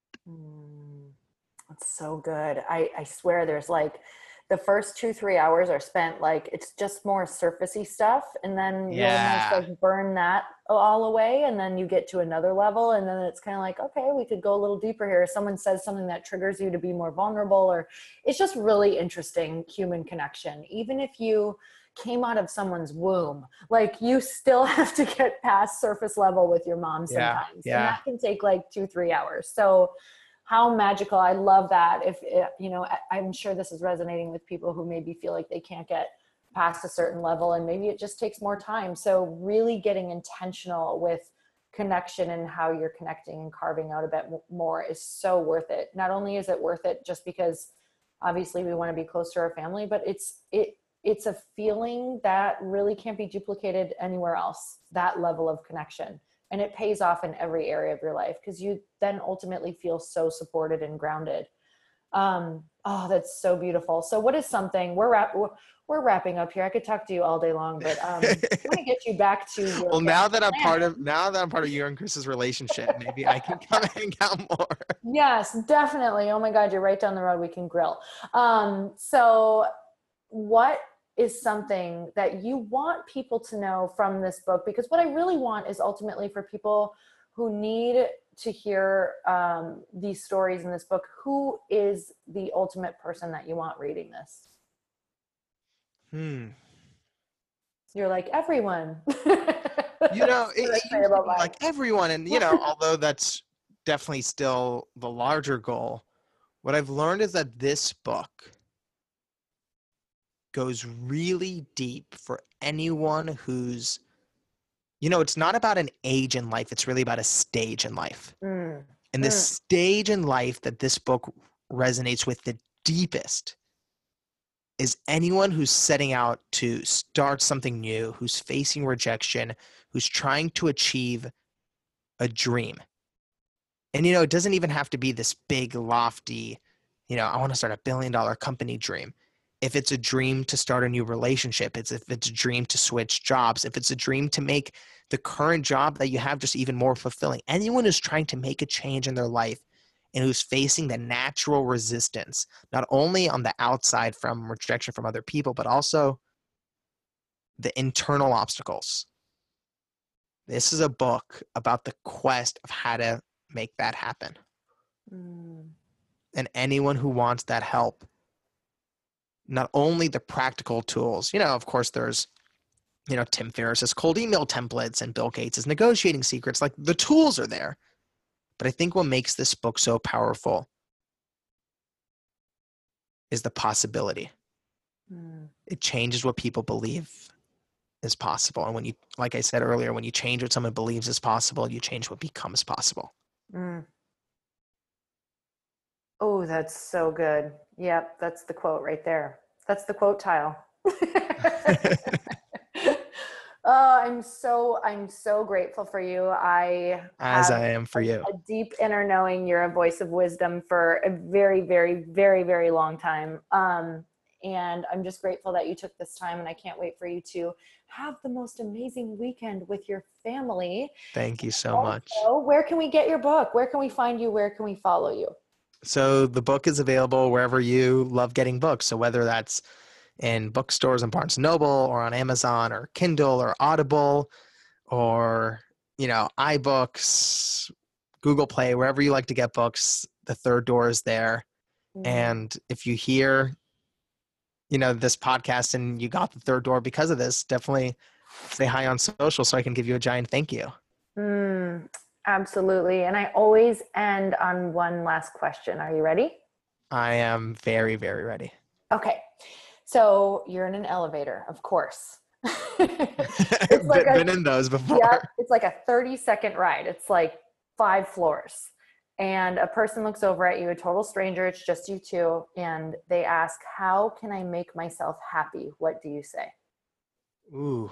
That's so good. I swear there's like the first 2-3 hours are spent like it's just more surfacey stuff, and then you'll almost Yeah. like burn that all away, and then you get to another level, and then it's kind of like, okay, we could go a little deeper here. Someone says something that triggers you to be more vulnerable, or it's just really interesting human connection. Even if you came out of someone's womb, like you still have to get past surface level with your mom Yeah. sometimes, and Yeah. that can take like 2-3 hours. So how magical. I love that. If I'm sure this is resonating with people who maybe feel like they can't get past a certain level, and maybe it just takes more time. So really getting intentional with connection and how you're connecting and carving out a bit more is so worth it. Not only is it worth it just because obviously we want to be close to our family, but it's a feeling that really can't be duplicated anywhere else, that level of connection. And it pays off in every area of your life, because you then ultimately feel so supported and grounded. Oh, that's so beautiful. So what is something we're wrapping up here. I could talk to you all day long, but I want to get you back to your Well, now that I'm part planning. of you and Chris's relationship, maybe I can come hang out more. Yes, definitely. Oh my God, you're right down the road. We can grill. So what is something that you want people to know from this book? Because what I really want is ultimately for people who need to hear these stories in this book. Who is the ultimate person that you want reading this? You're like, everyone. You know, it That's what I say used to about be mine. like everyone, and you know, although that's definitely still the larger goal, what I've learned is that this book goes really deep for anyone who's, you know, it's not about an age in life, it's really about a stage in life. And the stage in life that this book resonates with the deepest is anyone who's setting out to start something new, who's facing rejection, who's trying to achieve a dream. And, you know, it doesn't even have to be this big, lofty, you know, I want to start $1 billion company dream. If it's a dream to start a new relationship, if it's a dream to switch jobs, if it's a dream to make the current job that you have just even more fulfilling, anyone who's trying to make a change in their life and who's facing the natural resistance, not only on the outside from rejection from other people, but also the internal obstacles. This is a book about the quest of how to make that happen. And anyone who wants that help, not only the practical tools, you know, of course there's, you know, Tim Ferriss's cold email templates and Bill Gates' negotiating secrets, like the tools are there. But I think what makes this book so powerful is the possibility. It changes what people believe is possible. And when you, like I said earlier, when you change what someone believes is possible, you change what becomes possible. Oh, that's so good. Yep, that's the quote right there. That's the quote tile. Oh, I'm so grateful for you. As I am for you. A deep inner knowing you're a voice of wisdom for a very, very, very, very long time. And I'm just grateful that you took this time, and I can't wait for you to have the most amazing weekend with your family. Thank you so much. Where can we get your book? Where can we find you? Where can we follow you? So the book is available wherever you love getting books. So whether that's in bookstores and Barnes & Noble or on Amazon or Kindle or Audible or, you know, iBooks, Google Play, wherever you like to get books, the third door is there. And if you hear, you know, this podcast and you got the third door because of this, definitely say hi on social so I can give you a giant thank you. Absolutely. And I always end on one last question. Are you ready? I am very, very ready. Okay. So you're in an elevator, of course. It's like been in those before. Yeah, it's like a 30-second ride. It's like 5 floors. And a person looks over at you, a total stranger, it's just you two, and they ask, how can I make myself happy? What do you say? Ooh.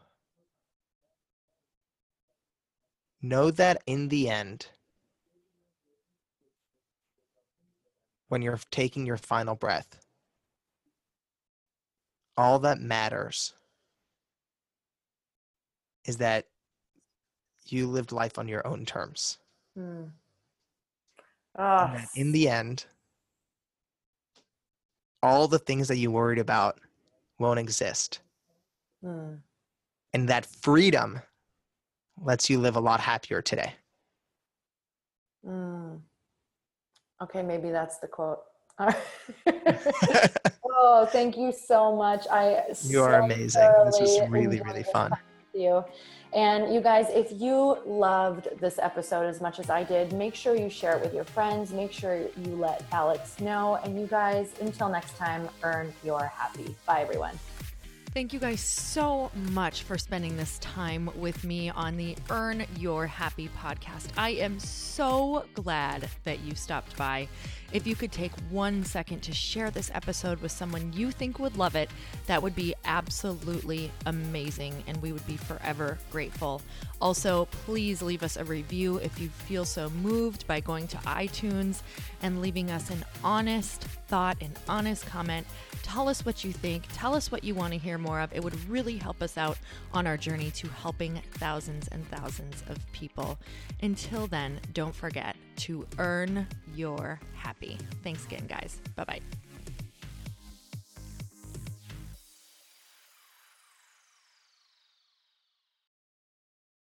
Know that in the end, when you're taking your final breath, all that matters is that you lived life on your own terms. And that in the end, all the things that you worried about won't exist. And that freedom lets you live a lot happier today. Okay, maybe that's the quote. Oh, thank you so much. You are amazing. This was really, really fun. With you. And you guys, if you loved this episode as much as I did, make sure you share it with your friends. Make sure you let Alex know. And you guys, until next time, earn your happy. Bye, everyone. Thank you guys so much for spending this time with me on the Earn Your Happy podcast. I am so glad that you stopped by. If you could take 1 second to share this episode with someone you think would love it, that would be absolutely amazing, and we would be forever grateful. Also, please leave us a review if you feel so moved by going to iTunes and leaving us an honest thought, an honest comment. Tell us what you think. Tell us what you want to hear more of. It would really help us out on our journey to helping thousands and thousands of people. Until then, don't forget to earn your happy. Thanks again, guys. Bye-bye.